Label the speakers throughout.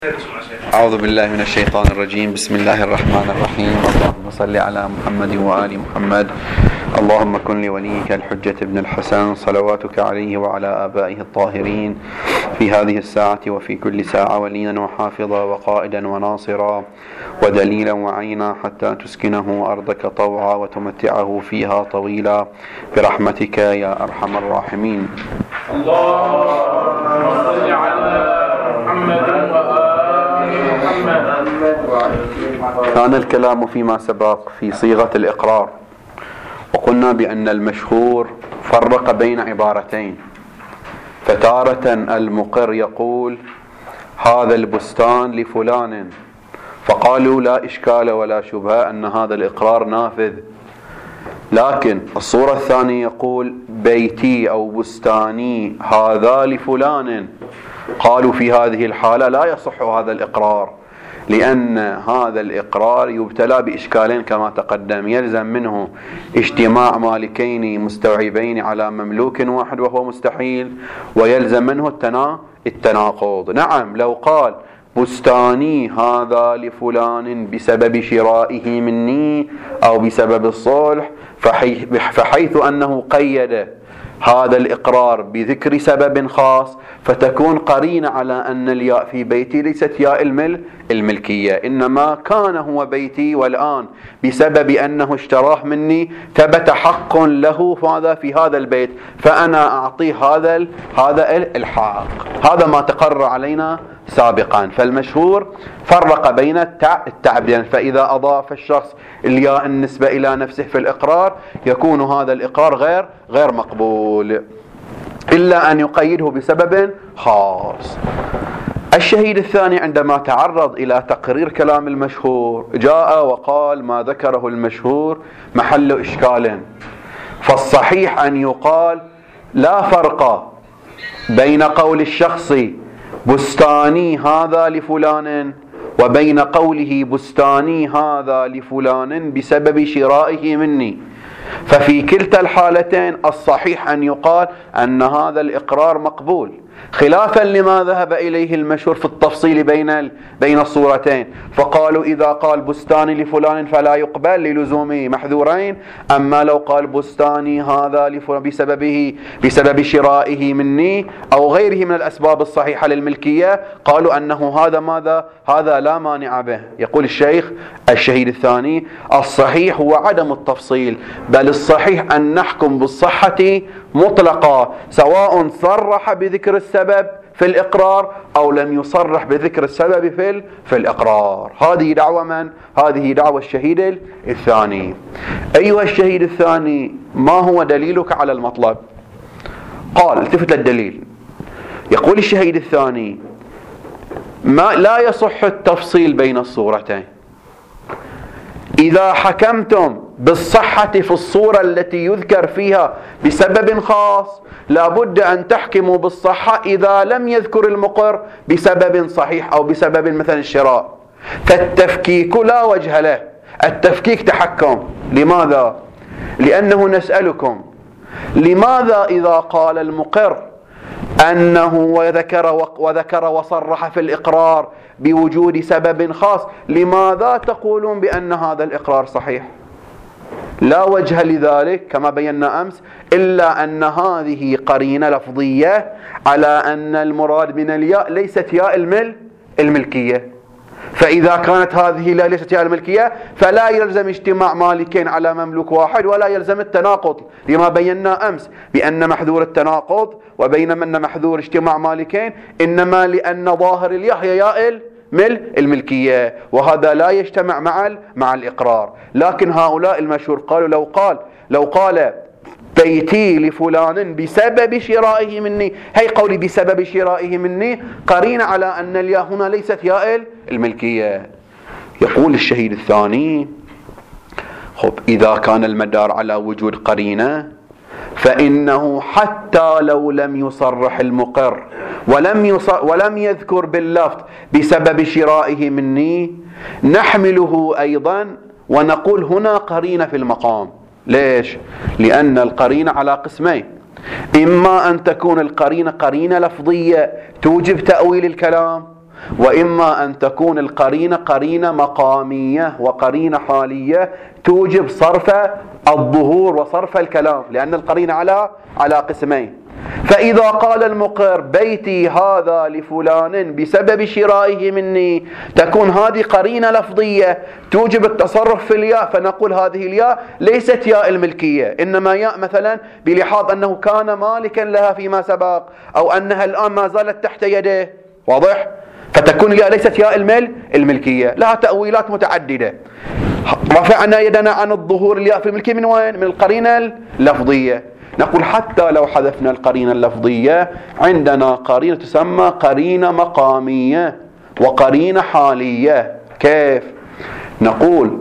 Speaker 1: أعوذ بالله من الشيطان الرجيم. بسم الله الرحمن الرحيم. اللهم صل على محمد وآل محمد. اللهم كن لوليك الحجة ابن الحسن صلواتك عليه وعلى آبائه الطاهرين في هذه الساعة وفي كل ساعة وليا وحافظا وقائدا وناصرا ودليلا وعينا حتى تسكنه أرضك طوعا وتمتعه فيها طويلا برحمتك يا أرحم الراحمين.
Speaker 2: اللهم صل على محمد
Speaker 1: كان الكلام فيما سبق في صيغة الإقرار، وقلنا بأن المشهور فرق بين عبارتين، فتارة المقر يقول هذا البستان لفلان، فقالوا لا إشكال ولا شبهة أن هذا الإقرار نافذ، لكن الصورة الثانية يقول بيتي أو بستاني هذا لفلان، قالوا في هذه الحالة لا يصح هذا الإقرار، لأن هذا الإقرار يبتلى بإشكالين كما تقدم، يلزم منه اجتماع مالكين مستوعبين على مملوك واحد وهو مستحيل، ويلزم منه التناقض. نعم، لو قال بستاني هذا لفلان بسبب شرائه مني أو بسبب الصلح، فحيث أنه قيد هذا الإقرار بذكر سبب خاص فتكون قرينة على أن الياء في بيتي ليست ياء الملكية، إنما كان هو بيتي والآن بسبب أنه اشتراه مني ثبت حق له في هذا البيت، فأنا أعطيه هذا الحق. هذا ما تقرر علينا سابقا. فالمشهور فرق بين التعبدين، فإذا أضاف الشخص الياء النسبة إلى نفسه في الإقرار يكون هذا الإقرار غير مقبول إلا أن يقيده بسبب خاص. الشهيد الثاني عندما تعرض إلى تقرير كلام المشهور جاء وقال ما ذكره المشهور محل إشكال، فالصحيح أن يقال لا فرق بين قول الشخص بستاني هذا لفلان وبين قوله بستاني هذا لفلان بسبب شرائه مني، ففي كلتا الحالتين الصحيح أن يقال أن هذا الإقرار مقبول، خلافا لما ذهب إليه المشهور في التفصيل بين الصورتين، فقالوا إذا قال بستاني لفلان فلا يقبل للزوم محذورين، أما لو قال بستاني هذا لفلان بسبب شرائه مني أو غيره من الأسباب الصحيحة للملكية قالوا أنه هذا لا مانع به. يقول الشهيد الثاني الصحيح هو عدم التفصيل، بل الصحيح أن نحكم بالصحة مطلقة سواء صرح بذكر السبب في الإقرار أو لم يصرح بذكر السبب في الإقرار. هذه دعوة من؟ هذه دعوة الشهيد الثاني. أيها الشهيد الثاني، ما هو دليلك على المطلب؟ قال التفت للدليل. يقول الشهيد الثاني لا يصح التفصيل بين الصورتين. إذا حكمتم بالصحة في الصورة التي يذكر فيها بسبب خاص لابد أن تحكموا بالصحة إذا لم يذكر المقر بسبب صحيح أو بسبب مثلا الشراء، فالتفكيك لا وجه له، التفكيك تحكم. لماذا؟ لأنه نسألكم لماذا إذا قال المقر أنه وذكر وصرح في الإقرار بوجود سبب خاص لماذا تقولون بأن هذا الإقرار صحيح؟ لا وجه لذلك كما بينا أمس، إلا أن هذه قرينة لفظية على أن المراد من الياء ليست ياء الملكية، فإذا كانت هذه لا ليست ياء الملكية فلا يلزم اجتماع مالكين على مملوك واحد ولا يلزم التناقض، لما بينا أمس بأن محذور التناقض وبينما أن محذور اجتماع مالكين، إنما لأن ظاهر الياء هي ياء الملكية، وهذا لا يجتمع مع الإقرار. لكن هؤلاء المشهور قالوا لو قال بيتي لفلان بسبب شرائه مني، هي قولي بسبب شرائه مني قرين على أن الياء هنا ليست ياء الملكية. يقول الشهيد الثاني إذا كان المدار على وجود قرينة فإنه حتى لو لم يصرح المقر ولم يذكر باللفظ بسبب شرائه مني نحمله أيضا ونقول هنا قرينة في المقام. ليش؟ لأن القرينة على قسمين، إما أن تكون القرينة قرينة لفظية توجب تأويل الكلام، وإما أن تكون القرينة قرينة مقامية وقرينة حالية توجب صرف الظهور وصرف الكلام، لأن القرينة على قسمين. فإذا قال المقر بيتي هذا لفلان بسبب شرائه مني، تكون هذه قرينة لفظية توجب التصرف في الياء، فنقول هذه الياء ليست ياء الملكية، إنما ياء مثلا بلحاظ أنه كان مالكا لها فيما سبق، أو أنها الآن ما زالت تحت يده. واضح؟ فتكون الياء ليست ياء الملكية، لها تأويلات متعددة. رفعنا يدنا عن الظهور الياء في الملكية من وين؟ من القرينة اللفظية. نقول حتى لو حذفنا القرينة اللفظية عندنا قرينة تسمى قرينة مقامية وقرينة حالية. كيف؟ نقول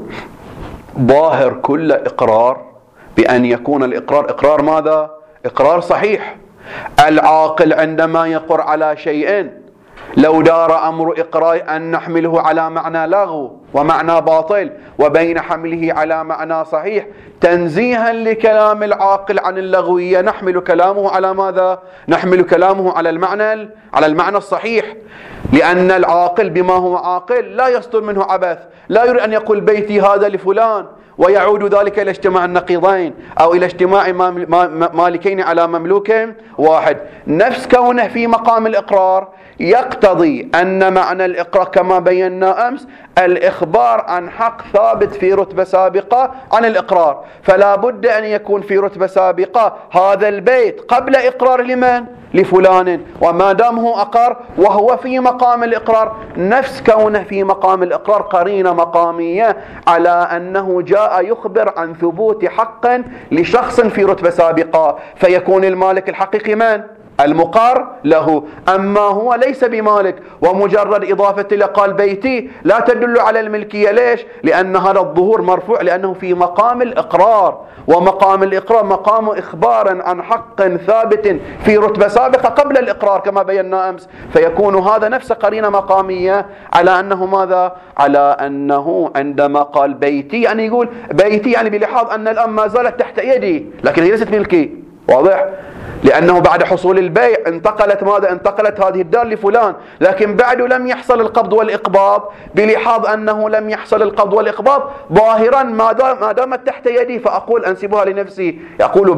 Speaker 1: ظاهر كل إقرار بأن يكون الإقرار إقرار ماذا؟ إقرار صحيح. العاقل عندما يقر على شيء لو دار أمر إقرار أن نحمله على معنى لغو ومعنى باطل وبين حمله على معنى صحيح تنزيها لكلام العاقل عن اللغوية، نحمل كلامه على ماذا؟ نحمل كلامه على المعنى الصحيح، لأن العاقل بما هو عاقل لا يصدر منه عبث، لا يريد أن يقول بيتي هذا لفلان ويعود ذلك إلى اجتماع النقيضين أو إلى اجتماع مالكين على مملوك واحد. نفس كونه في مقام الإقرار يقتضي أن معنى الإقرار كما بينا أمس الإخبار عن حق ثابت في رتبة سابقة عن الإقرار، فلا بد أن يكون في رتبة سابقة هذا البيت قبل إقرار لمن؟ لفلان، وما دام هو أقر وهو في مقام الإقرار نفس كونه في مقام الإقرار قرينة مقامية على أنه جاء يخبر عن ثبوت حق لشخص في رتبة سابقة، فيكون المالك الحقيقي من؟ المقر له. أما هو ليس بمالك، ومجرد إضافة إلى قال بيتي لا تدل على الملكية. ليش؟ لأن هذا الظهور مرفوع لأنه في مقام الإقرار، ومقام الإقرار مقام إخبار عن حق ثابت في رتبة سابقة قبل الإقرار كما بينا أمس، فيكون هذا نفس قرينة مقامية على أنه ماذا؟ على أنه عندما قال بيتي يعني يقول بيتي يعني بلحاظ أن الآن ما زالت تحت يدي لكن هي ليست ملكي. واضح؟ لأنه بعد حصول البيع انتقلت ماذا؟ انتقلت هذه الدار لفلان، لكن بعد لم يحصل القبض والإقباض، بلحاظ أنه لم يحصل القبض والإقباض ظاهرا ما دامت تحت يدي فأقول أنسبها لنفسي، يقول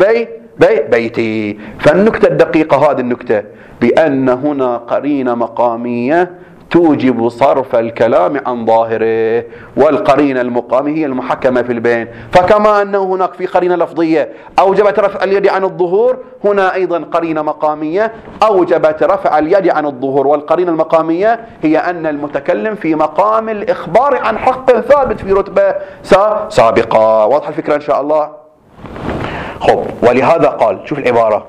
Speaker 1: بيتي. فالنكتة الدقيقة هذه النكتة بأن هنا قرينة مقامية توجب صرف الكلام عن ظاهره، والقرينة المقامية هي المحكمة في البين. فكما أنه هناك في قرينة لفظية أوجبت رفع اليد عن الظهور، هنا أيضا قرينة مقامية أوجبت رفع اليد عن الظهور، والقرينة المقامية هي أن المتكلم في مقام الإخبار عن حق ثابت في رتبة سابقة. واضح الفكرة إن شاء الله؟ خب، ولهذا قال شوف العبارة،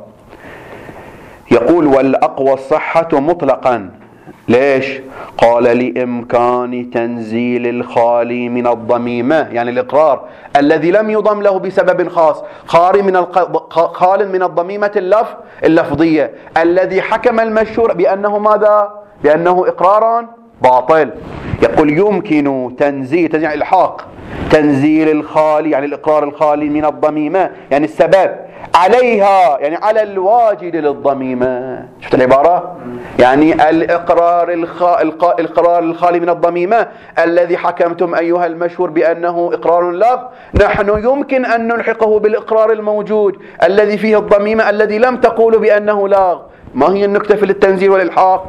Speaker 1: يقول والأقوى الصحة مطلقا. ليش؟ قال لإمكان تنزيل الخالي من الضميمة، يعني الإقرار الذي لم يضم له بسبب خاص، خال من الضميمة اللفظية الذي حكم المشهور بأنه ماذا؟ بأنه إقرار باطل. يقول يمكن تنزيل الحاق تنزيل الخالي يعني الإقرار الخالي من الضميمة، يعني السبب عليها يعني على الواجد للضميمة. شفت العبارة؟ يعني الإقرار الخالي من الضميمة الذي حكمتم أيها المشهور بأنه إقرار لغو، نحن يمكن أن نلحقه بالإقرار الموجود الذي فيه الضميمة الذي لم تقولوا بأنه لغو. ما هي النكتة في التنزيل والإلحاق؟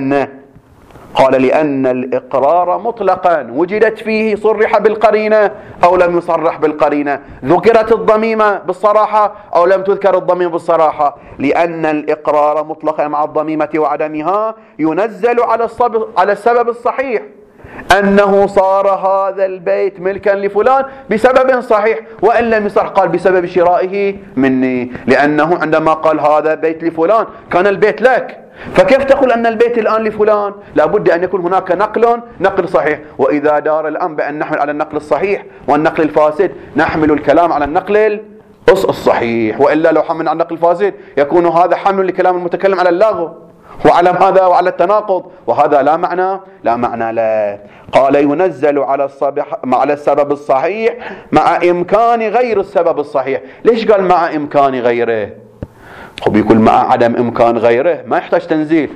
Speaker 1: قال لأن الإقرار مطلقا وجدت فيه صرح بالقرينة أو لم يصرح بالقرينة، ذكرت الضميمة بالصراحة أو لم تذكر الضميمة بالصراحة، لأن الإقرار مطلقا مع الضميمة وعدمها ينزل على السبب الصحيح أنه صار هذا البيت ملكا لفلان بسبب صحيح، وإن لم يصح قال بسبب شرائه مني، لأنه عندما قال هذا بيت لفلان كان البيت لك، فكيف تقول أن البيت الآن لفلان؟ لابد أن يكون هناك نقل صحيح. وإذا دار الأمر بأن نحمل على النقل الصحيح والنقل الفاسد نحمل الكلام على النقل الصحيح، وإلا لو حملنا على النقل الفاسد يكون هذا حمل لكلام المتكلم على اللغو وعلى هذا وعلى التناقض، وهذا لا معنى له. قال ينزل على السبب الصحيح مع إمكان غير السبب الصحيح. ليش قال مع إمكان غيره؟ يقول مع عدم إمكان غيره ما يحتاج تنزيل،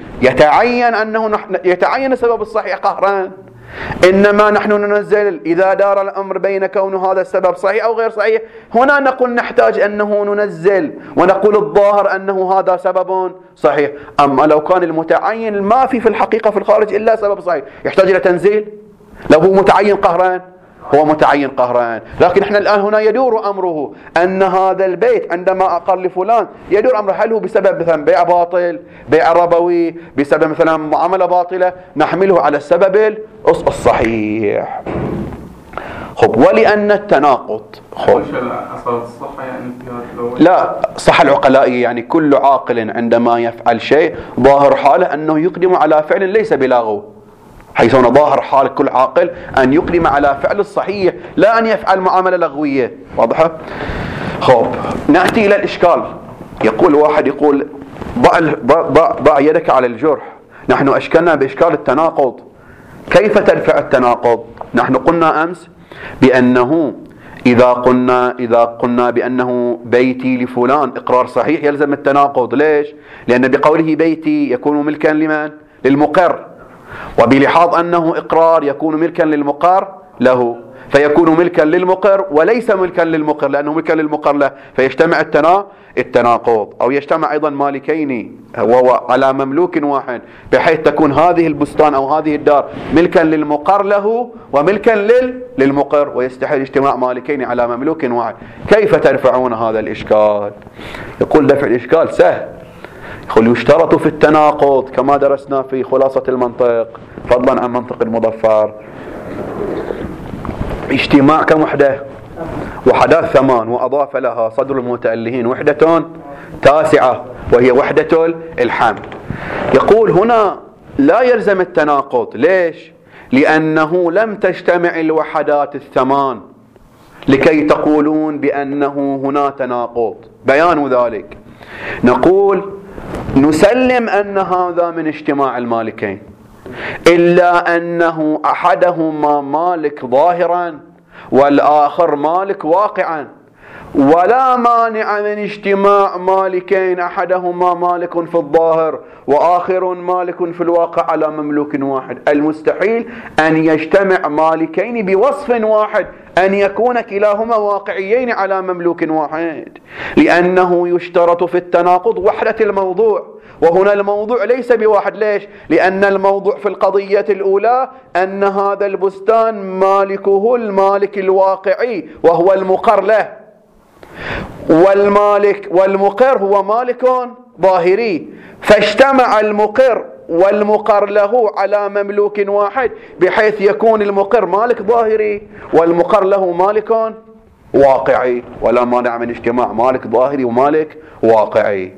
Speaker 1: يتعين السبب الصحيح قهرا، إنما نحن ننزل إذا دار الأمر بين كون هذا السبب صحيح أو غير صحيح. هنا نقول نحتاج أنه ننزل ونقول الظاهر أنه هذا سبب صحيح. أما لو كان المتعين ما في الحقيقة في الخارج إلا سبب صحيح يحتاج إلى تنزيل؟ لو هو متعين قهرا هو متعين قهرا. لكن احنا الآن هنا يدور أمره أن هذا البيت عندما أقر لفلان يدور أمره هل هو بسبب مثلا بيع باطل، بيع ربوي، بسبب مثلا معاملة باطلة، نحمله على السبب الصحيح. ولأن التناقض لا صح العقلائي، يعني كل عاقل عندما يفعل شيء ظاهر حاله أنه يقدم على فعل ليس بلاغو، حيث هنا ظاهر حال كل عاقل أن يقدم على فعل الصحيح لا أن يفعل معاملة لغوية. واضحة؟ نأتي إلى الإشكال. يقول واحد يقول ضع يدك على الجرح. نحن أشكلنا بإشكال التناقض. كيف تدفع التناقض؟ نحن قلنا أمس بأنه إذا قلنا بأنه بيتي لفلان إقرار صحيح يلزم التناقض. ليش؟ لأن بقوله بيتي يكون ملكا لمن؟ للمقر، وبلحاظ أنه إقرار يكون ملكا للمقر له، فيكون ملكا للمقر وليس ملكا للمقر لأنه ملكا للمقر له، فيجتمع التناقض. أو يجتمع أيضا مالكين وهو على مملوك واحد، بحيث تكون هذه البستان أو هذه الدار ملكا للمقر له وملكا للمقر، ويستحيل اجتماع مالكين على مملوك واحد. كيف ترفعون هذا الإشكال؟ يقول دفع الإشكال سهل. يقول يشترط في التناقض كما درسنا في خلاصة المنطق فضلا عن منطق المظفر اجتماع كم وحدة؟ وحدات 8، وأضاف لها صدر المتألهين وحدة 9 وهي وحدة الحمل. يقول هنا لا يلزم التناقض. ليش؟ لأنه لم تجتمع الوحدات 8 لكي تقولون بأنه هنا تناقض. بيان ذلك نقول نسلم أن هذا من اجتماع المالكين، إلا أنه أحدهما مالك ظاهرا والآخر مالك واقعا، ولا مانع من اجتماع مالكين أحدهما مالك في الظاهر وآخر مالك في الواقع على مملوك واحد. المستحيل أن يجتمع مالكين بوصف واحد أن يكون كلاهما واقعيين على مملوك واحد، لأنه يشترط في التناقض وحدة الموضوع، وهنا الموضوع ليس بواحد. ليش؟ لأن الموضوع في القضية الأولى أن هذا البستان مالكه المالك الواقعي وهو المقر له، والمقر هو مالك ظاهري، فاجتمع المقر والمقر له على مملوك واحد، بحيث يكون المقر مالك ظاهري والمقر له مالك واقعي، ولا مانع من اجتماع مالك ظاهري ومالك واقعي.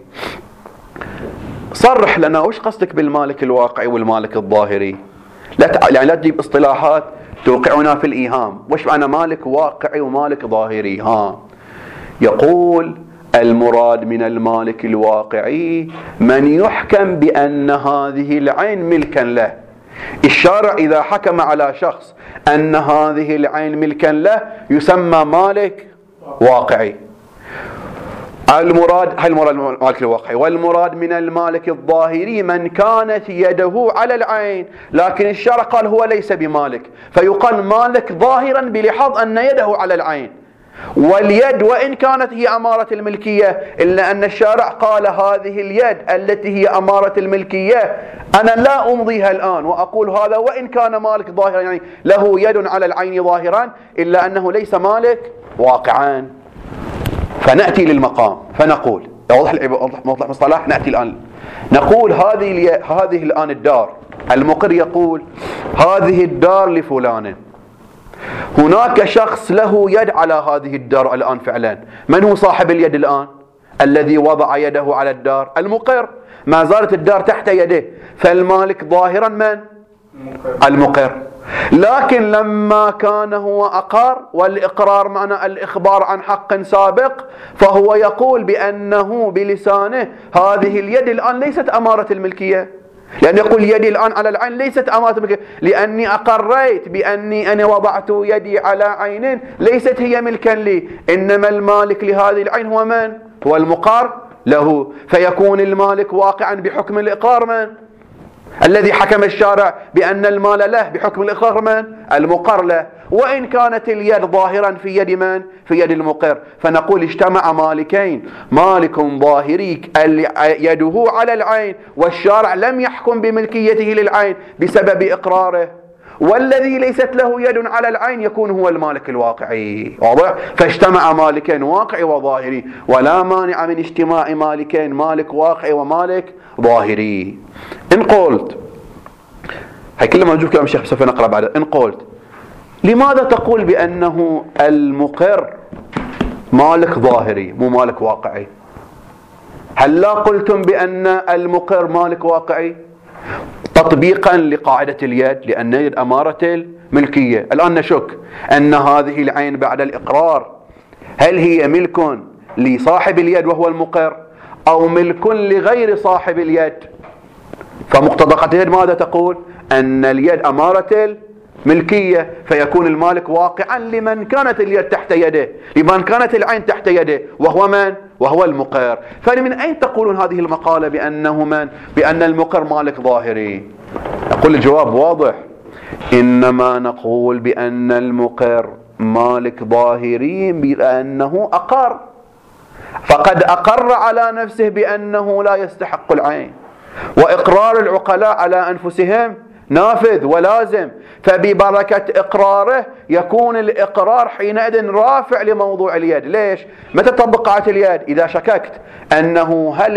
Speaker 1: صرح لنا وش قصدك بالمالك الواقعي والمالك الظاهري؟ لا تجيب اصطلاحات توقعنا في الإيهام. وش معنى مالك واقعي ومالك ظاهري؟ يقول المراد من المالك الواقعي من يحكم بأن هذه العين ملكا له. الشارع إذا حكم على شخص أن هذه العين ملكا له يسمى مالك واقعي. المراد المالك الواقعي. والمراد من المالك الظاهري من كانت يده على العين، لكن الشارع قال هو ليس بمالك، فيقال مالك ظاهرا بلحاظ أن يده على العين. واليد وإن كانت هي أمارة الملكية، إلا أن الشارع قال هذه اليد التي هي أمارة الملكية أنا لا أمضيها الآن وأقول هذا وإن كان مالك ظاهرا، يعني له يد على العين ظاهرا، إلا أنه ليس مالك واقعا. فنأتي للمقام فنقول موضح مصطلح. نأتي الآن نقول هذه الآن الدار، المقر يقول هذه الدار لفلان، هناك شخص له يد على هذه الدار الآن فعلا. من هو صاحب اليد الآن؟ الذي وضع يده على الدار المقر، ما زالت الدار تحت يده، فالمالك ظاهرا من؟ المقر. لكن لما كان هو أقر، والإقرار معنى الإخبار عن حق سابق، فهو يقول بأنه بلسانه هذه اليد الآن ليست أمارة الملكية، لأن يقول يدي الآن على العين ليست أمارة الملكية، لأني أقريت بأني أنا وضعت يدي على عين ليست هي ملكا لي، إنما المالك لهذه العين هو من؟ هو المقر له، فيكون المالك واقعا بحكم الإقرار من؟ الذي حكم الشارع بأن المال له بحكم الإقرار من؟ المقر له. وإن كانت اليد ظاهرا في يد من؟ في يد المقر. فنقول اجتمع مالكين، مالك ظاهري يده على العين والشارع لم يحكم بملكيته للعين بسبب إقراره، والذي ليست له يد على العين يكون هو المالك الواقعي. واضح؟ فاجتمع مالكين واقعي وظاهري، ولا مانع من اجتماع مالكين مالك واقعي ومالك ظاهري. إن قلت هي كلها نشوف كلام الشيخ سوف نقرأ بعد. إن قلت لماذا تقول بأنه المقر مالك ظاهري مو مالك واقعي؟ هل لا قلتم بأن المقر مالك واقعي تطبيقا لقاعدة اليد، لأن اليد أمارة الملكية؟ الآن نشك أن هذه العين بعد الإقرار هل هي ملك لصاحب اليد وهو المقر أو ملك لغير صاحب اليد؟ فمقتضى قاعدة اليد ماذا تقول؟ أن اليد أمارة الملكية، فيكون المالك واقعا لمن كانت اليد تحت يده، لمن كانت العين تحت يده، وهو من؟ وهو المقر. فمن أين تقولون هذه المقالة بأنه من؟ بأن المقر مالك ظاهري؟ نقول الجواب واضح، إنما نقول بأن المقر مالك ظاهري بأنه أقر، فقد أقر على نفسه بأنه لا يستحق العين، وإقرار العقلاء على أنفسهم نافذ ولازم، فببركة إقراره يكون الإقرار حينئذ رافع لموضوع اليد. ليش؟ متى تطبق قاعدة اليد؟ إذا شككت أنه هل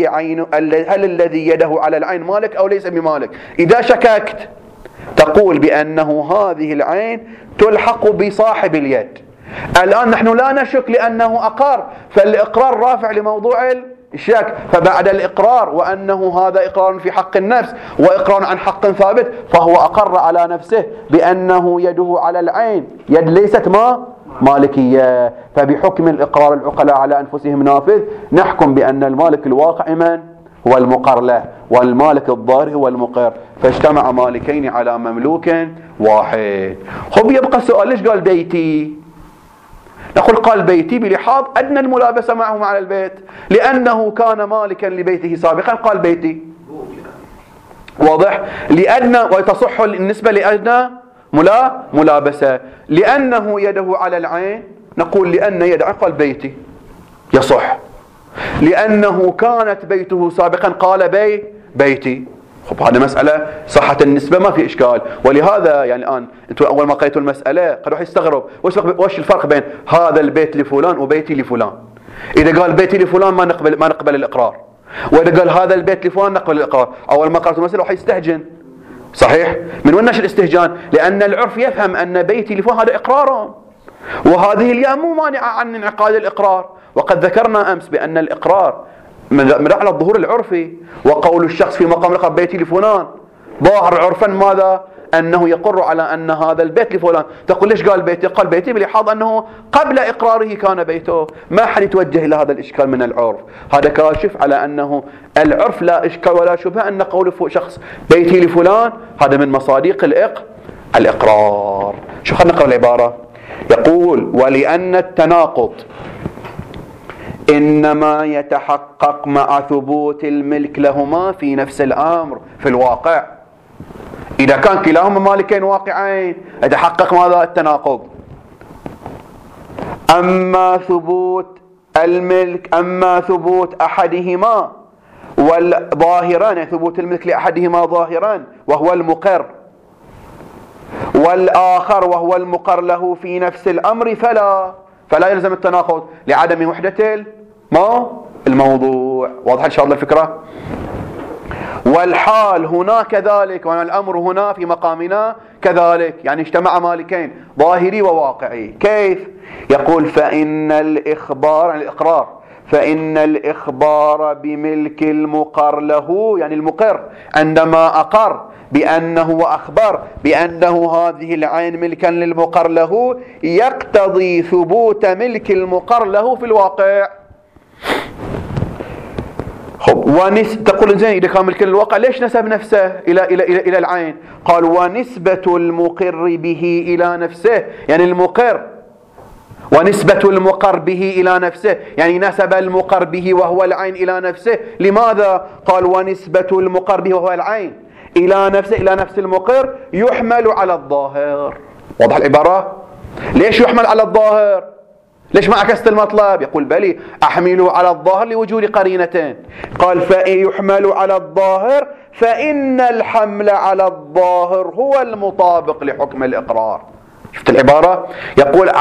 Speaker 1: الذي يده على العين مالك أو ليس بمالك. إذا شككت تقول بأنه هذه العين تلحق بصاحب اليد. الآن نحن لا نشك لأنه أقر، فالإقرار رافع لموضوع الشك، فبعد الإقرار وأنه هذا إقرار في حق النفس وإقرار عن حق ثابت، فهو أقر على نفسه بأنه يده على العين يد ليست مالكية، فبحكم الإقرار العقلاء على أنفسهم نافذ، نحكم بأن المالك الواقع من؟ هو المقر له، والمالك الظاهر هو المقر، فاجتمع مالكين على مملوك واحد. خب يبقى سؤال، ليش قال بيتي؟ نقول قال بيتي بلحاظ أدنى الملابسة معه على البيت، لأنه كان مالكا لبيته سابقا قال بيتي. واضح؟ لأدنى، وتصح النسبة لأدنى ملابسة. لأنه يده على العين نقول لأن يد قال بيتي يصح. لأنه كانت بيته سابقا قال بيتي. خب هذا مسألة صحة النسبة ما في إشكال. ولهذا يعني الآن أنتم أول ما قريتوا المسألة قد واحد يستغرب وش الفرق بين هذا البيت لفلان وبيتي لفلان. إذا قال بيتي لفلان ما نقبل الإقرار، وإذا قال هذا البيت لفلان نقبل الإقرار. أول ما قرأت المسألة واحد يستهجن. صحيح؟ من وين نشأ الاستهجان؟ لأن العرف يفهم أن بيتي لفلان هذا إقرار، وهذه الياء مو مانعة عن انعقاد الإقرار. وقد ذكرنا أمس بأن الإقرار من على الظهور العرفي، وقول الشخص في مقام الإقرار بيتي لفلان ظاهر عرفا ماذا؟ أنه يقر على أن هذا البيت لفلان. تقول ليش قال بيتي؟ قال بيتي بلحاظ أنه قبل إقراره كان بيته. ما حد يتوجه إلى هذا الإشكال من العرف. هذا كاشف على أنه العرف لا إشكال ولا شبهة أن قول شخص بيتي لفلان هذا من مصادق الإقرار. شو خلينا نقرأ العبارة. يقول ولأن التناقض إنما يتحقق مع ثبوت الملك لهما في نفس الأمر في الواقع. إذا كان كلاهما مالكين واقعين يتحقق ماذا؟ التناقض. أما ثبوت الملك، أما ثبوت أحدهما والظاهران، يعني ثبوت الملك لأحدهما ظاهران وهو المقر، والآخر وهو المقر له في نفس الأمر فلا يلزم التناقض لعدم وحدة الموضوع. واضح إن شاء الله الفكرة؟ والحال هنا كذلك، والأمر هنا في مقامنا كذلك، يعني اجتمع مالكين ظاهري وواقعي. كيف؟ يقول فإن الإخبار عن الإقرار، فإن الإخبار بملك المقر له، يعني المقر عندما أقر بأنه وأخبر بأنه هذه العين ملكا للمقر له يقتضي ثبوت ملك المقر له في الواقع. تقول زين إذا كان ملك للواقع ليش نسب نفسه إلى العين؟ قال ونسبة المقر به إلى نفسه، يعني المقر ونسبة المقر به إلى نفسه، يعني نسب المقر به وهو العين إلى نفسه. لماذا؟ قال ونسبة المقر به وهو العين إلى نفسه، إلى نفس المقر، يحمل على الظاهر. واضح العبارة؟ ليش يحمل على الظاهر؟ ليش ما عكست المطلب؟ يقول بلي أحمله على الظاهر لوجود قرينتين. قال فإن يحمل على الظاهر فإن الحمل على الظاهر هو المطابق لحكم الإقرار. شفت العبارة؟ يقول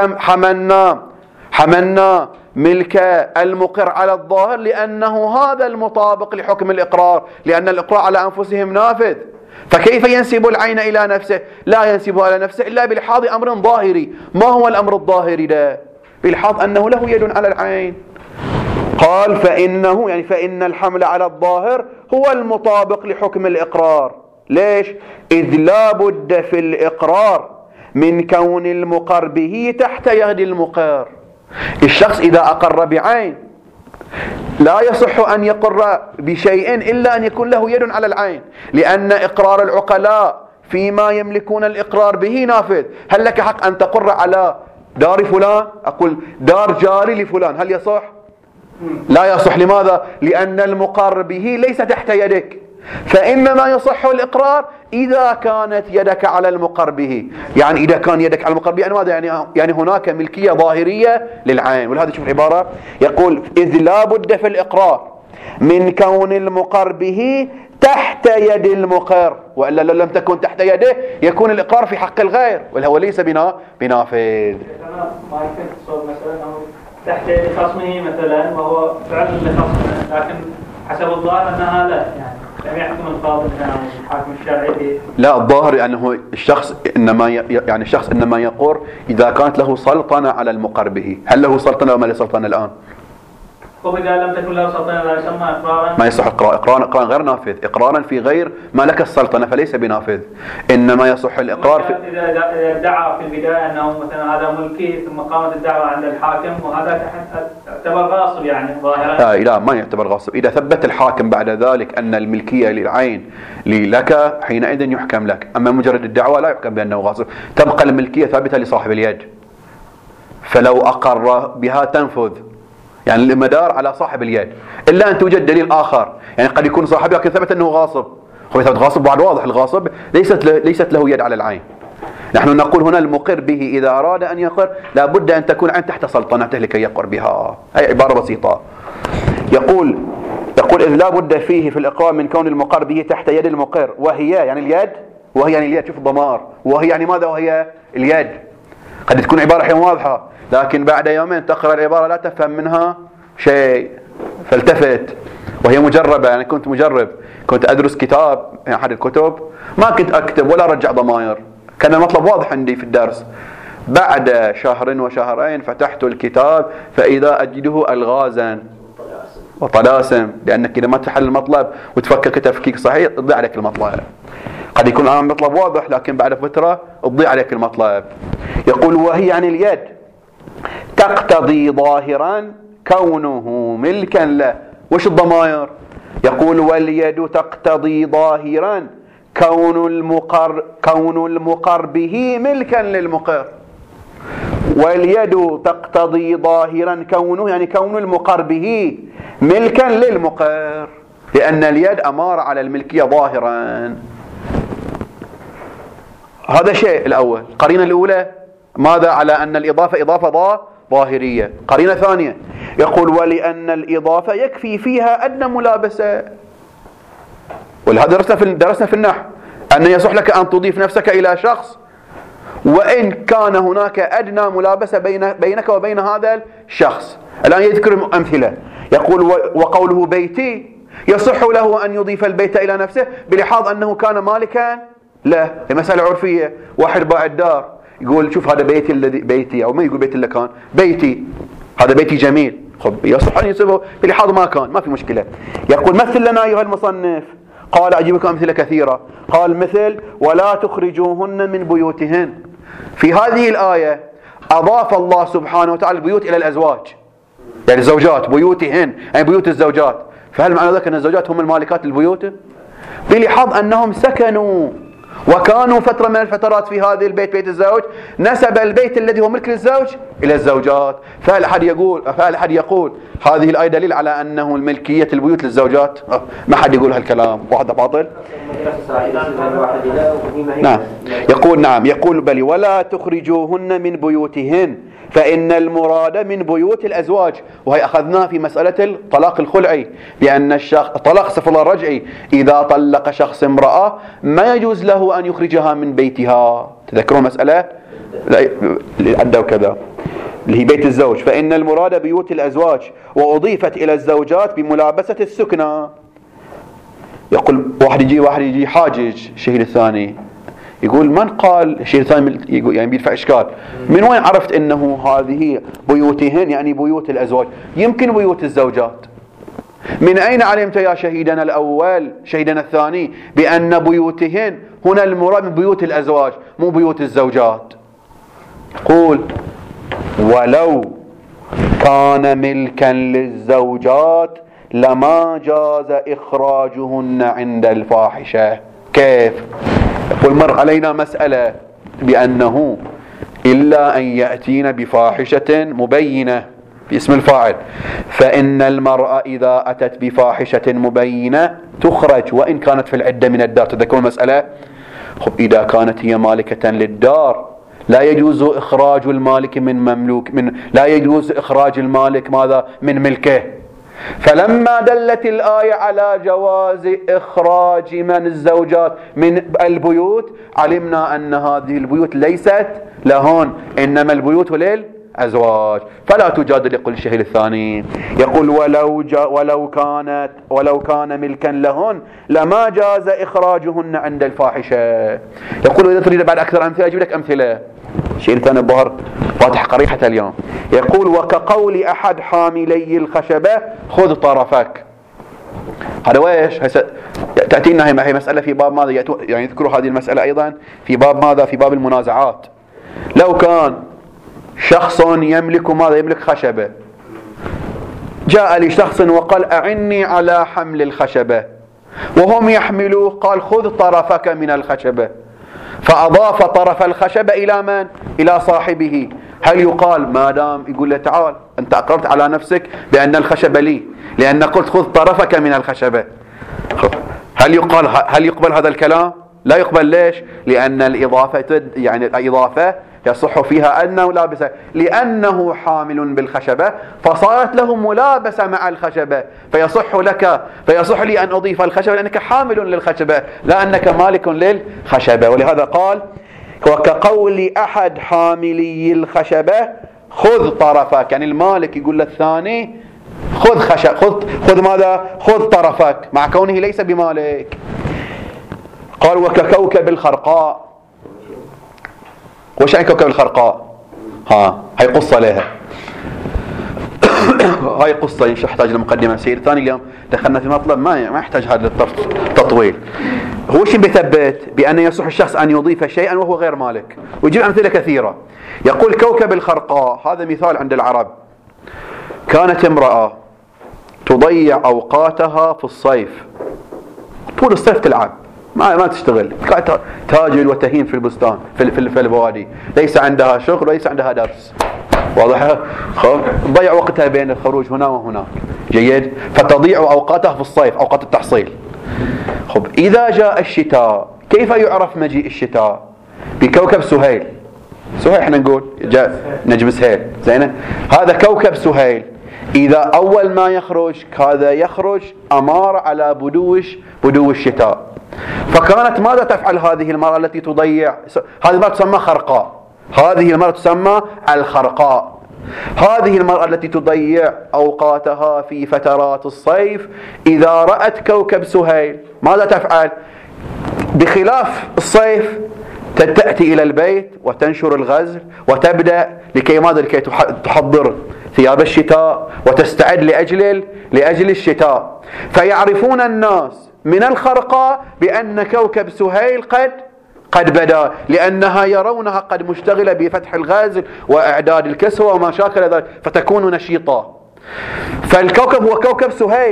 Speaker 1: حملنا ملك المقر على الظاهر لأنه هذا المطابق لحكم الإقرار، لأن الإقرار على أنفسهم نافذ. فكيف ينسب العين إلى نفسه؟ لا ينسبها إلى نفسه إلا بلحاظ أمر ظاهري. ما هو الأمر الظاهري ده؟ بلحاظ أنه له يد على العين. قال فإنه، يعني فإن الحمل على الظاهر هو المطابق لحكم الإقرار. ليش؟ إذ لا بد في الإقرار من كون المقر به تحت يد المقر. الشخص إذا أقر بعين لا يصح أن يقر بشيء إلا أن يكون له يد على العين، لأن إقرار العقلاء فيما يملكون الإقرار به نافذ. هل لك حق أن تقر على دار فلان؟ أقول دار جاري لفلان، هل يصح؟ لا يصح. لماذا؟ لأن المقر به ليس تحت يدك. فإنما يصح الإقرار إذا كانت يدك على المقر به. يعني إذا كان يدك على المقر به يعني ماذا؟ يعني هناك ملكية ظاهرية للعين. ولهذا شوف العبارة، يقول إذ لا بد في الإقرار من كون المقر به تحت يد المقر، وإلا لو لم تكن تحت يده يكون الإقرار في حق الغير وهو ليس بنافذ.
Speaker 3: ما يمكن تصور مثلا أو تحت يد خصمه مثلا وهو فعل لخصمه، لكن حسب الظاهر أنها لا، يعني لم يحكم القاضي الحاكم الشرعي. لا،
Speaker 1: الظاهر أنه الشخص إنما يقر إذا كانت له سلطنة على المقر به. هل له سلطنة وما له سلطنة الآن؟
Speaker 3: وإذا لم تكن له سلطنة لا يسمى إقرارا.
Speaker 1: ما يصح إقرارا غير نافذ، إقرارا في غير ما لك السلطنة فليس بنافذ. إنما يصح الإقرار
Speaker 3: إذا ادعى في البداية أنه مثلا هذا ملكي، ثم قامت الدعوة عند الحاكم وهذا يعتبر غاصب يعني ظاهرا.
Speaker 1: لا، ما يعتبر غاصب. إذا ثبت الحاكم بعد ذلك أن الملكية للعين لك حينئذ يحكم لك. أما مجرد الدعوة لا يحكم بأنه غاصب، تبقى الملكية ثابتة لصاحب اليد. فلو أقر بها تنفذ، يعني المدار على صاحب اليد، إلا أن توجد دليل آخر. يعني قد يكون صاحب لكن ثبت أنه غاصب. ثبت غاصب بعد واضح، الغاصب ليست له يد على العين. نحن نقول هنا المقر به إذا أراد أن يقر لا بد أن تكون العين تحت سلطنته لكي يقر بها. هي عبارة بسيطة. يقول إذ لا بد فيه في الإقرار من كون المقر به تحت يد المقر، وهي يعني اليد، وهي يعني اليد. شوف الضمار، وهي يعني ماذا؟ وهي اليد. قد تكون عبارة حين واضحة لكن بعد يومين تقرأ العبارة لا تفهم منها شيء، فالتفت. وهي مجربة، يعني كنت مجرب، كنت أدرس كتاب يعني أحد الكتب، ما كنت أكتب ولا أرجع ضمائر، كان المطلب واضح عندي في الدرس. بعد شهر وشهرين فتحت الكتاب فإذا أجده ألغازا وطلاسم، لأنك إذا ما تحل المطلب وتفكر كتفكيك صحيح تضيع عليك المطلب. قد يكون الآن المطلب واضح لكن بعد فترة تضيع عليك المطلب. يقول وهي يعني اليد تقتضي ظاهرا كونه ملكا له. وش الضمائر؟ يقول واليد تقتضي ظاهرا كون المقر به ملكا للمقر. واليد تقتضي ظاهرا كونه، يعني كون المقر به ملكا للمقر، لأن اليد أمارة على الملكية ظاهرا. هذا شيء الأول. قرينة الأولى ماذا؟ على أن الإضافة إضافة ظاهرية. قرينة ثانية يقول ولأن الإضافة يكفي فيها أدنى ملابسة. ولهذا درسنا في النحو أن يصح لك أن تضيف نفسك إلى شخص وإن كان هناك أدنى ملابسة بينك وبين هذا الشخص. الآن يذكر أمثلة. يقول وقوله بيتي يصح له أن يضيف البيت إلى نفسه بلحاظ أنه كان مالكا له. مسألة عرفية. واحد باع الدار يقول شوف هذا بيتي الذي بيتي، أو ما يقول بيت اللي كان بيتي، هذا بيتي جميل. خب يصح أن ينسبه بلحاظ ما كان، ما في مشكلة. يقول مثل لنا أيها المصنف. قال أجيبكم أمثلة كثيرة. قال مثل ولا تخرجوهن من بيوتهن. في هذه الآية أضاف الله سبحانه وتعالى البيوت إلى الأزواج، يعني الزوجات بيوتهن، يعني بيوت الزوجات. فهل معنى ذلك أن الزوجات هم المالكات البيوت؟ بلحاظ أنهم سكنوا وكانوا فترة من الفترات في هذه البيت بيت الزوج، نسب البيت الذي هو ملك للزوج إلى الزوجات. فهل أحد يقول هذه الآية دليل على أنه الملكية البيوت للزوجات؟ ما حد يقول هالكلام، واحد باطل. نعم يقول، نعم يقول بل ولا تخرجوهن من بيوتهن فإن المراد من بيوت الأزواج. وهي أخذناها في مسألة الطلاق الخلعي، بأن الطلاق استغفر الله الرجعي إذا طلق شخص امرأة ما يجوز له أن يخرجها من بيتها. تذكرون مسألة عدوا كذا اللي هي بيت الزوج، فإن المراد بيوت الأزواج وأضيفت إلى الزوجات بملابسة السكنى. يقول واحد يجي حاجج الشهيد الثاني، يقول من قال الشيء الثاني، يقول يعني بيدفع إشكال، من وين عرفت أنه هذه بيوتهن يعني بيوت الأزواج؟ يمكن بيوت الزوجات. من أين علمت يا شهيدنا الأول شهيدنا الثاني بأن بيوتهن هنا المراد من بيوت الأزواج مو بيوت الزوجات؟ قول ولو كان ملكا للزوجات لما جاز إخراجهن عند الفاحشة. كيف؟ يقول مر علينا مسألة بأنه إلا أن يأتين بفاحشة مبينة باسم الفاعل، فإن المرأة إذا أتت بفاحشة مبينة تخرج وإن كانت في العدة من الدار. تذكرون المسألة؟ إذا كانت هي مالكة للدار لا يجوز إخراج المالك من مملوك، لا يجوز إخراج المالك ماذا من ملكه. فلما دلت الآية على جواز إخراج من الزوجات من البيوت علمنا أن هذه البيوت ليست لهن إنما البيوت للأزواج. فلا تجادل. يقول الشهيد الثاني يقول ولو كان ملكا لهن لما جاز إخراجهن عند الفاحشة. يقول إذا تريد بعد أكثر أمثلة أجيب لك أمثلة. الشهيد الثاني الظهر فاتح قريحة اليوم يقول وكقول أحد حاملي الخشبة خذ طرفك. هذا ويش تأتينا هي مسألة في باب ماذا يعني يذكروا هذه المسألة أيضا في باب ماذا في باب المنازعات. لو كان شخص يملك ماذا يملك خشبة، جاء لشخص وقال أعني على حمل الخشبة وهم يحملوه، قال خذ طرفك من الخشبة، فأضاف طرف الخشبة إلى من؟ إلى صاحبه. هل يقال ما دام يقول له تعال أنت أقررت على نفسك بأن الخشبة لي لأن قلت خذ طرفك من الخشبة، هل يقبل هذا الكلام؟ لا يقبل. ليش؟ لأن الإضافة يعني الإضافة يصح فيها أنه لابسة لأنه حامل بالخشبة فصارت له ملابسة مع الخشبة، فيصح لي أن أضيف الخشبة لأنك حامل للخشبة لا أنك مالك للخشبة. ولهذا قال وكقول أحد حاملي الخشبة خذ طرفك، يعني المالك يقول للثاني خذ ماذا؟ خذ طرفك مع كونه ليس بمالك. قال وككوكب الخرقاء. وش يعني كوكب الخرقاء؟ هاي قصة لها هاي قصة مش يحتاج لمقدمة. سير ثاني اليوم دخلنا في مطلب ما يحتاج هذا التطويل. هو شيء بيثبت بأن يصح الشخص أن يضيف شيئا وهو غير مالك، ويجيب أمثلة كثيرة. يقول كوكب الخرقاء هذا مثال عند العرب. كانت امرأة تضيع أوقاتها في الصيف، طول الصيف تلعب ما تشتغل، تاجل وتهين في البستان في البوادي، ليس عندها شغل وليس عندها درس، واضح؟ تضيع وقتها بين الخروج هنا وهناك. جيد. فتضيع أوقاتها في الصيف أوقات التحصيل. إذا جاء الشتاء كيف يعرف مجيء الشتاء؟ بكوكب سهيل. سهيل احنا نقول جاء نجم سهيل زين. هذا كوكب سهيل إذا أول ما يخرج هذا يخرج أمار على بدو الشتاء. فكانت ماذا تفعل هذه المرأة التي تضيع؟ هذه المرأة تسمى خرقاء. هذه المرأة تسمى الخرقاء. هذه المرأة التي تضيع أوقاتها في فترات الصيف إذا رأت كوكب سهيل ماذا تفعل؟ بخلاف الصيف تأتي إلى البيت وتنشر الغزل وتبدأ لكي تحضر ثياب الشتاء وتستعد لأجل الشتاء. فيعرفون الناس من الخرقاء بأن كوكب سهيل قد بدا، لأنها يرونها قد مشتغلة بفتح الغزل وإعداد الكسوة وما شاكل ذلك، فتكون نشيطة. فالكوكب هو كوكب سهيل.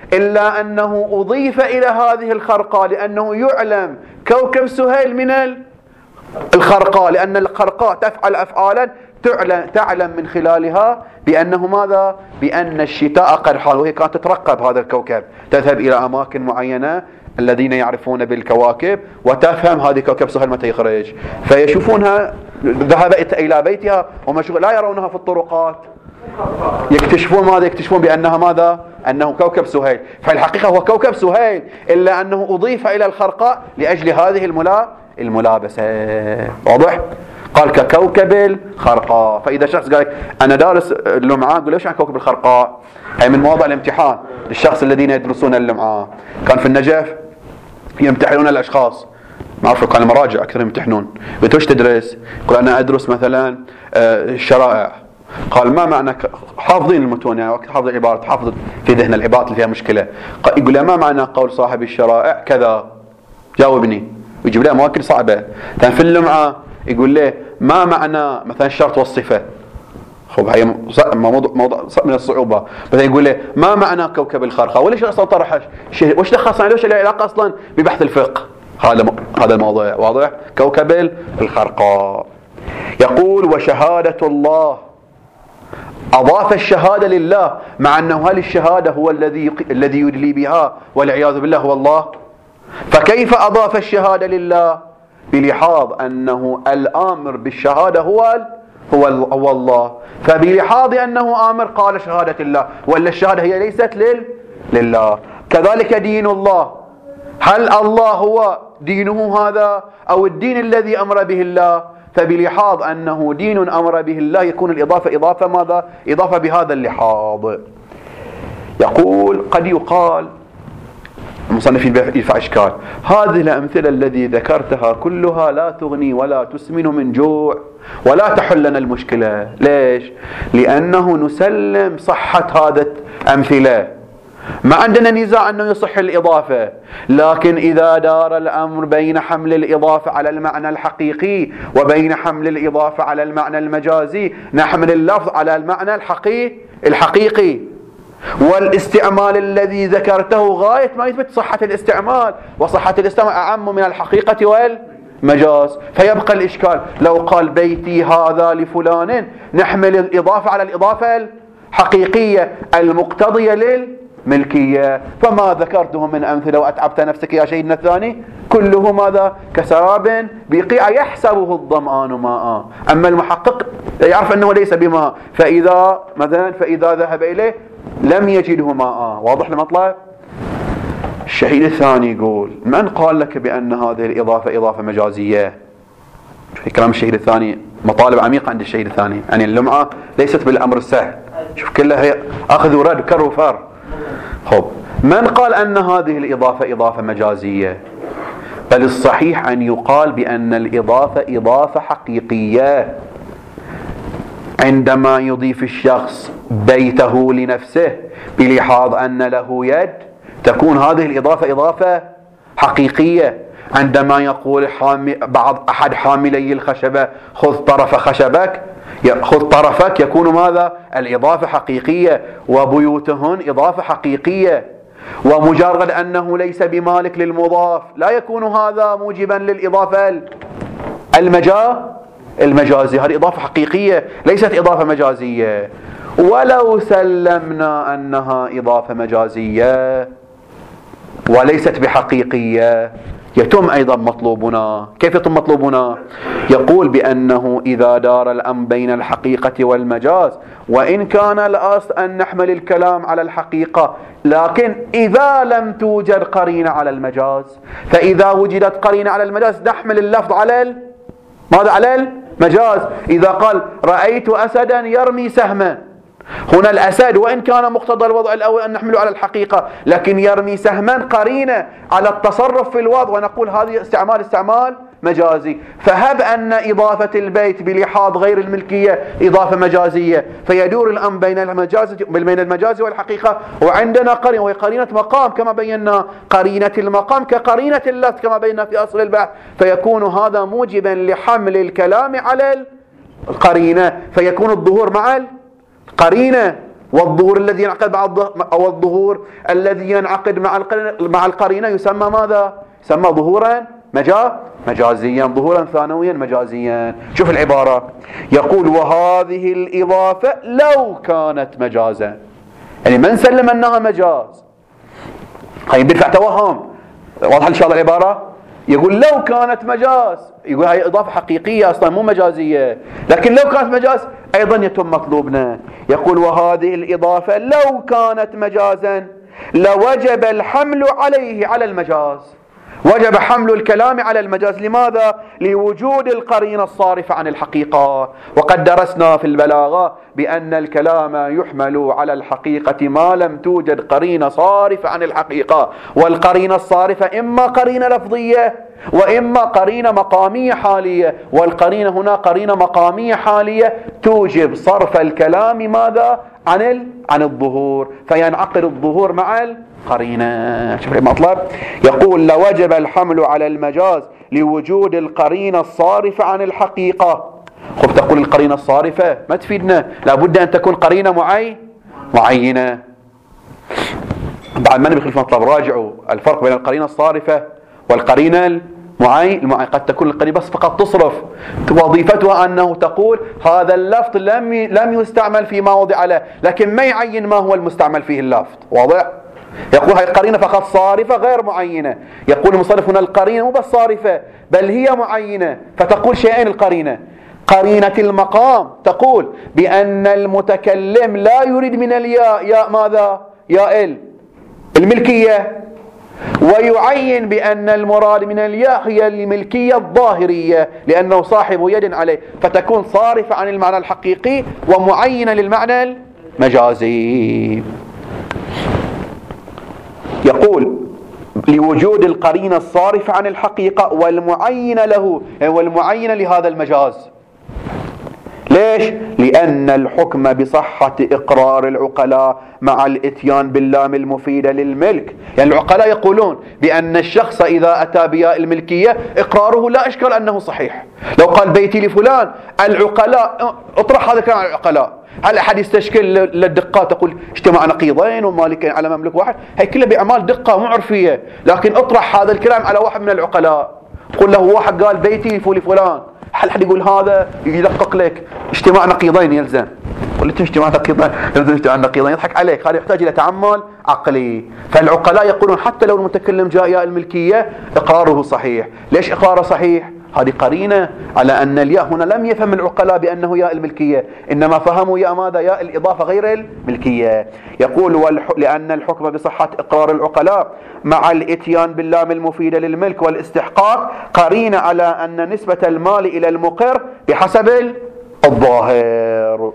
Speaker 1: إلا أنه أضيف إلى هذه الخرقاء لأنه يعلم كوكب سهيل من الخرقاء، لأن الخرقاء تفعل أفعالا تعلم من خلالها بأنه ماذا؟ بأن الشتاء قد حال، وهي كانت تترقب هذا الكوكب، تذهب إلى أماكن معينة الذين يعرفون بالكواكب وتفهم هذه كوكب سهيل متى يخرج، فيشوفونها ذهبت إلى بيتها ومشغول، لا يرونها في الطرقات، يكتشفون ماذا؟ يكتشفون بأنها ماذا؟ أنه كوكب سهيل. فالحقيقة هو كوكب سهيل، إلا أنه أضيف إلى الخرقاء لأجل هذه الملابسة. واضح؟ قال ككوكب الخرقاء. فإذا شخص قال أنا دارس اللمعة، قل ليش عن كوكب الخرقاء؟ هي من مواضع الامتحان للشخص الذين يدرسون اللمعة. كان في النجف يمتحنون الأشخاص، ما أعرف كان المراجع أكثر يمتحنون. قلت وش تدرس؟ يقول أنا أدرس مثلا الشرائع. قال ما معنى حافظين المتون، يعني وقت حافظ العبارة حافظ في ذهن العبارات اللي فيها مشكلة. يقول له ما معنى قول صاحب الشرائع كذا؟ جاوبني. ويجيب له مواكل صعبة. كان في اللمعة يقول له ما معنى مثلا الشرط والصفة؟ خب هي موضوع من الصعوبة. مثلا يقول له ما معنى كوكب الخرقاء؟ وليش اصلا طرح وش دخل ليش له علاقة اصلا ببحث الفقه؟ هذا الموضوع واضح. كوكب الخرقاء. يقول وشهادة الله، أضاف الشهادة لله، مع أنه هل الشهادة هو الذي يدلي بها والعياذ بالله هو الله؟ فكيف أضاف الشهادة لله؟ بلحاظ أنه الآمر بالشهادة هو الله، فبلحاظ أنه آمر قال شهادة الله، ولا الشهادة هي ليست لله. كذلك دين الله، هل الله هو دينه هذا أو الدين الذي أمر به الله؟ فبلحاظ أنه دين أمر به الله يكون الإضافة إضافة ماذا؟ إضافة بهذا اللحاظ. يقول قد يقال المصنفين يدفع إشكال، هذه الأمثلة التي ذكرتها كلها لا تغني ولا تسمن من جوع ولا تحل لنا المشكلة. ليش؟ لأنه نسلم صحة هذا الأمثلة، ما عندنا نزاع أنه يصح الإضافة، لكن إذا دار الأمر بين حمل الإضافة على المعنى الحقيقي وبين حمل الإضافة على المعنى المجازي، نحمل اللفظ على المعنى الحقيقي، والاستعمال الذي ذكرته غاية ما يثبت صحة الاستعمال، وصحة الاستعمال أعم من الحقيقة والمجاز. فيبقى الإشكال لو قال بيتي هذا لفلان، نحمل الإضافة على الإضافة الحقيقية المقتضية للملكية. فما ذكرته من أمثلة وأتعبت نفسك يا سيدنا الثاني كله ماذا؟ كسراب بقيع يحسبه الظمآن ماء. أما المحقق يعرف أنه ليس بماء، فإذا ذهب إليه لم يجده ماء. واضح المطلب؟ الشهيد الثاني يقول من قال لك بأن هذه الإضافة إضافة مجازية؟ في كلام الشهيد الثاني مطالب عميقة عند الشهيد الثاني، يعني اللمعة ليست بالأمر السهل، شوف كلها هي أخذ ورد كر وفر. خب من قال أن هذه الإضافة إضافة مجازية؟ بل الصحيح أن يقال بأن الإضافة إضافة حقيقية. عندما يضيف الشخص بيته لنفسه بلحاظ أن له يد، تكون هذه الإضافة إضافة حقيقية. عندما يقول أحد حاملي الخشبة خذ طرف خشبك، خذ طرفك، يكون ماذا؟ الإضافة حقيقية. وبيوتهن إضافة حقيقية. ومجرد أنه ليس بمالك للمضاف لا يكون هذا موجبا للإضافة المجازي. هذه إضافة حقيقية ليست إضافة مجازية. ولو سلمنا أنها إضافة مجازية وليست بحقيقية، يتم أيضا مطلوبنا. كيف يتم مطلوبنا؟ يقول بأنه إذا دار الأمر بين الحقيقة والمجاز، وإن كان الأصل أن نحمل الكلام على الحقيقة، لكن إذا لم توجد قرينة على المجاز، فإذا وجدت قرينة على المجاز نحمل اللفظ على ماذا؟ على المجاز. إذا قال رأيت أسدا يرمي سهما، هنا الأسد وإن كان مقتضى الوضع الأول أن نحمله على الحقيقة، لكن يرمي سهما قرينة على التصرف في الوضع، ونقول هذه استعمال مجازي. فهب أن إضافة البيت بلحاظ غير الملكية إضافة مجازية، فيدور الأمر بين المجاز والحقيقة، وعندنا قرينة وهي قرينة مقام كما بينا، قرينة المقام كقرينة اللفظ كما بينا في أصل البحث، فيكون هذا موجبا لحمل الكلام على القرينة، فيكون الظهور مع قرينة. والظهور الذي ينعقد أو الظهور الذي ينعقد مع القرينة يسمى ماذا؟ يسمى ظهورا مجازيا، ظهورا ثانويا مجازيا. شوف العبارة، يقول وهذه الإضافة لو كانت مجازا، يعني ما نسلم أنها مجاز، خلينا بيدفع توهم. واضح إن شاء الله العبارة؟ يقول لو كانت مجاز، يقول هاي إضافة حقيقية أصلا مو مجازية، لكن لو كانت مجاز أيضا يتم مطلوبنا. يقول وهذه الإضافة لو كانت مجازا لوجب الحمل عليه على المجاز، وجب حمل الكلام على المجاز. لماذا؟ لوجود القرينة الصارفة عن الحقيقة. وقد درسنا في البلاغة بأن الكلام يحمل على الحقيقة ما لم توجد قرينة صارفة عن الحقيقة، والقرينة الصارفة إما قرينة لفظية وإما قرينة مقامية حالية، والقرينة هنا قرينة مقامية حالية توجب صرف الكلام ماذا؟ عن الظهور، فينعقد الظهور مع القرينة. شوف المطلب، يقول لوجب الحمل على المجاز لوجود القرينة الصارفة عن الحقيقة. خب تقول القرينة الصارفة ما تفيدنا، لابد أن تكون قرينة معينة. بعد ما نبي خلف مطلب راجعوا الفرق بين القرينة الصارفة والقرينة المعين. قد تكون القرينة بس فقط تصرف، وظيفتها أنه تقول هذا اللفظ لم يستعمل فيما وضع له، لكن ما يعين ما هو المستعمل فيه اللفظ. واضح؟ يقول هاي القرينة فقط صارفة غير معينة. يقول المصنف هنا القرينة مو بس صارفة بل هي معينة، فتقول شيئين القرينة. قرينة المقام تقول بأن المتكلم لا يريد من الياء ياء ماذا؟ ياء الملكية، ويعين بأن المراد من الياء هي الملكية الظاهرية لأنه صاحب يد عليه، فتكون صارفة عن المعنى الحقيقي ومعينة للمعنى المجازي. يقول لوجود القرينة الصارفة عن الحقيقة والمعينة له، والمعينة لهذا المجاز. ليش؟ لأن الحكم بصحة إقرار العقلاء مع الإتيان باللام المفيدة للملك. يعني العقلاء يقولون بأن الشخص إذا أتى بياء الملكية إقراره لا إشكال أنه صحيح. لو قال بيتي لفلان، العقلاء اطرح هذا الكلام على العقلاء. هل أحد يستشكل للدقات تقول اجتماع نقيضين ومالكين على مملك واحد؟ هي كلها بأعمال دقة مو عرفية، لكن اطرح هذا الكلام على واحد من العقلاء، قل له واحد قال بيتي لفلان، هل حد يقول هذا يدقق لك اجتماع نقيضين يلزم؟ قلت اجتماع نقيضين يلزم اجتماع نقيضين، يضحك عليك. هذا يحتاج الى تعمل عقلي. فالعقلاء يقولون حتى لو المتكلم جاء ياء الملكيه اقراره صحيح. ليش اقراره صحيح؟ هذه قرينه على ان الياء هنا لم يفهم العقلاء بانه ياء الملكيه، انما فهموا ياء ماذا؟ ياء الاضافه غير الملكيه. يقول لان الحكم بصحه اقرار العقلاء مع الاتيان باللام المفيده للملك والاستحقاق قرينه على ان نسبه المال الى المقر بحسب الظاهر.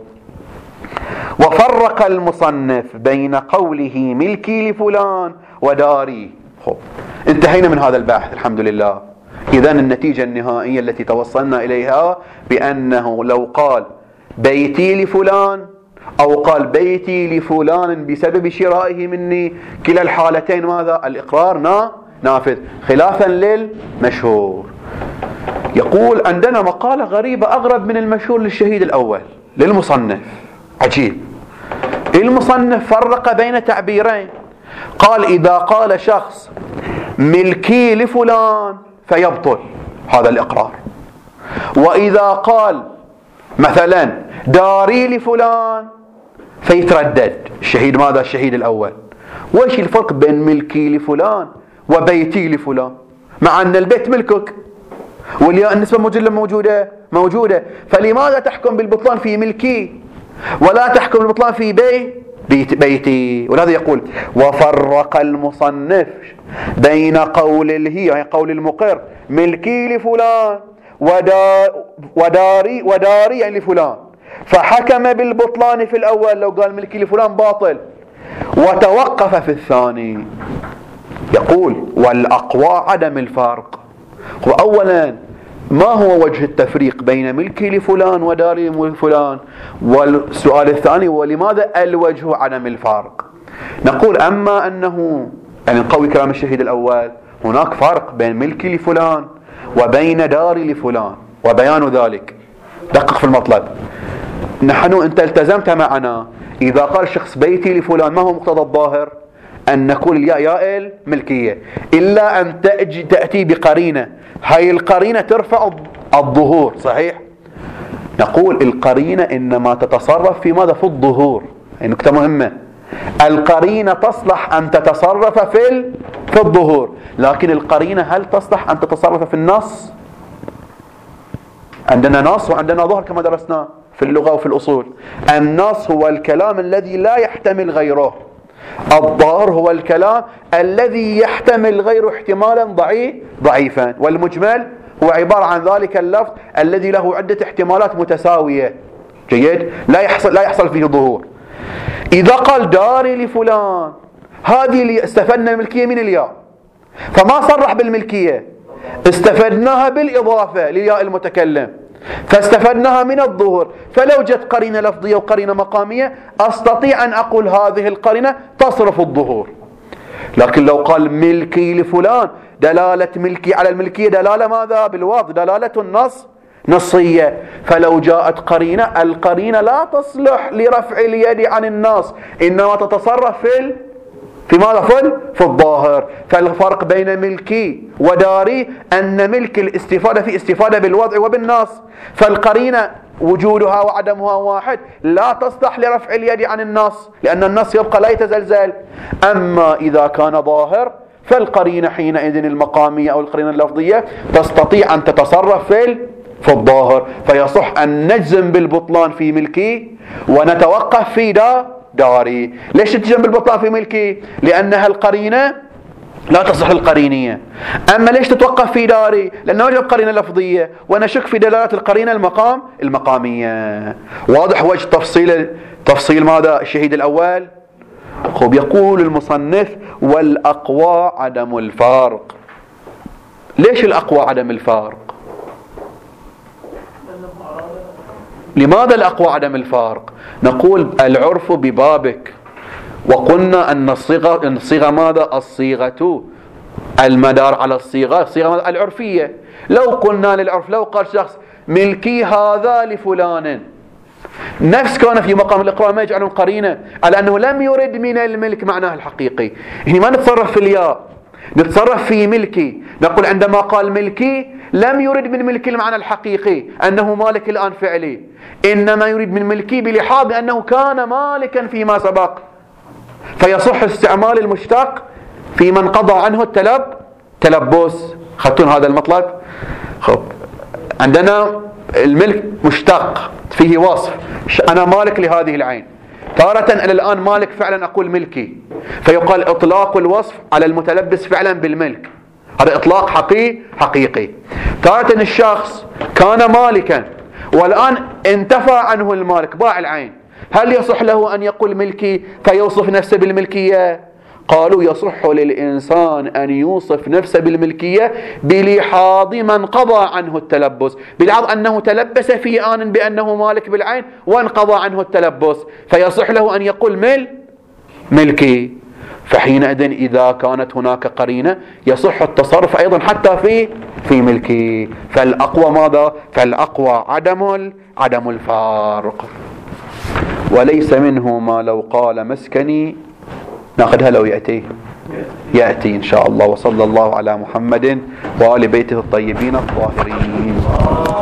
Speaker 1: وفرق المصنف بين قوله ملكي لفلان وداري. خب انتهينا من هذا البحث الحمد لله. إذن النتيجة النهائية التي توصلنا إليها بأنه لو قال بيتي لفلان أو قال بيتي لفلان بسبب شرائه مني، كلا الحالتين ماذا؟ الإقرار نافذ، خلافا للمشهور. يقول عندنا مقالة غريبة أغرب من المشهور للشهيد الأول للمصنف، عجيب. المصنف فرق بين تعبيرين، قال إذا قال شخص ملكي لفلان فيبطل هذا الإقرار، وإذا قال مثلا داري لفلان فيتردد. الشهيد ماذا؟ الشهيد الأول. وإيش الفرق بين ملكي لفلان وبيتي لفلان؟ مع أن البيت ملكك والياء النسبة موجودة، فلماذا تحكم بالبطلان في ملكي ولا تحكم بالبطلان في بيتي؟ ولهذا يقول وفرق المصنف بين قول الهي يعني قول المقر ملكي لفلان وداري يعني لفلان، فحكم بالبطلان في الأول لو قال ملكي لفلان باطل، وتوقف في الثاني. يقول والأقوى عدم الفرق. أولا ما هو وجه التفريق بين ملكي لفلان وداري لفلان؟ والسؤال الثاني ولماذا الوجه عدم الفرق؟ نقول أما أنه يعني نقوي كلام الشهيد الأول، هناك فرق بين ملكي لفلان وبين داري لفلان، وبيان ذلك دقق في المطلب. نحن أنت التزمت معنا إذا قال شخص بيتي لفلان، ما هو مقتضى الظاهر؟ أن نقول الياء ياء الملكية، إلا أن تأتي بقرينة، هاي القرينة ترفع الظهور. صحيح؟ نقول القرينة إنما تتصرف في ماذا؟ في الظهور. هي نكتة مهمة. القرينة تصلح أن تتصرف في الظهور، لكن القرينة هل تصلح أن تتصرف في النص؟ عندنا نص وعندنا ظهر كما درسنا في اللغة وفي الأصول. النص هو الكلام الذي لا يحتمل غيره، الظاهر هو الكلام الذي يحتمل غيره احتمالا ضعيفا، والمجمل هو عبارة عن ذلك اللفظ الذي له عدة احتمالات متساوية. جيد؟ لا يحصل فيه ظهور. إذا قال داري لفلان، هذه اللي استفدنا الملكية من الياء، فما صرح بالملكية، استفدناها بالإضافة للياء المتكلم، فاستفدناها من الظهور. فلو جت قرينة لفظية وقرينة مقامية أستطيع أن أقول هذه القرينة تصرف الظهور. لكن لو قال ملكي لفلان، دلالة ملكي على الملكية دلالة ماذا؟ بالوضع، دلالة النص نصية. فلو جاءت قرينة، القرينة لا تصلح لرفع اليد عن النص، إنما تتصرف في ماذا؟ في الظاهر. فالفرق بين ملكي وداري أن ملك الاستفادة في استفادة بالوضع وبالنص، فالقرينة وجودها وعدمها واحد، لا تصلح لرفع اليد عن النص، لأن النص يبقى لا يتزلزل. أما إذا كان ظاهر فالقرينة حينئذ المقامية أو القرينة اللفظية تستطيع أن تتصرف في الظاهر، فيصح أن نجزم بالبطلان في ملكي ونتوقف في داري. ليش تجزم بالبطلان في ملكي؟ لأنها القرينة لا تصح القرينية. أما ليش تتوقف في داري؟ لأنه وجد قرينة لفظية ونشك في دلالة القرينة المقامية. واضح وجه تفصيل ماذا؟ الشهيد الأول. خب، يقول المصنف والأقوى عدم الفارق. ليش الأقوى عدم الفارق؟ لماذا الأقوى عدم الفارق؟ نقول العرف ببابك، وقلنا أن الصيغة ماذا؟ الصيغة المدار على الصيغة العرفية. لو قلنا للعرف، لو قال شخص ملكي هذا لفلان، نفس كان في مقام الإقرار ما يجعلون قرينة على أنه لم يرد من الملك معناه الحقيقي. هنا ما نتصرف في الياء، نتصرف في ملكي. نقول عندما قال ملكي لم يرد من ملكي المعنى الحقيقي أنه مالك الآن فعلي، إنما يريد من ملكي بلحاظ أنه كان مالكا فيما سبق، فيصح استعمال المشتق في من قضى عنه التلبس. خدتون هذا المطلب؟ خب، عندنا الملك مشتق فيه وصف، أنا مالك لهذه العين. تارة أنا الآن مالك فعلا أقول ملكي، فيقال إطلاق الوصف على المتلبس فعلا بالملك، هذا إطلاق حقيقي. تارة الشخص كان مالكا والآن انتفى عنه المالك، باع العين، هل يصح له أن يقول ملكي فيوصف نفسه بالملكية؟ قالوا يصح للإنسان أن يوصف نفسه بالملكية بلحاظ من قضى عنه التلبس، بلحاظ أنه تلبس في آن بأنه مالك بالعين وانقضى عنه التلبس، فيصح له أن يقول ملكي. فحينئذ إذا كانت هناك قرينة يصح التصرف أيضا حتى في ملكي. فالأقوى ماذا؟ فالأقوى عدم الفارق. وليس منه ما لو قال مسكني. ناخذها لو يأتي إن شاء الله. وصلى الله على محمد وآل بيته الطيبين الطاهرين.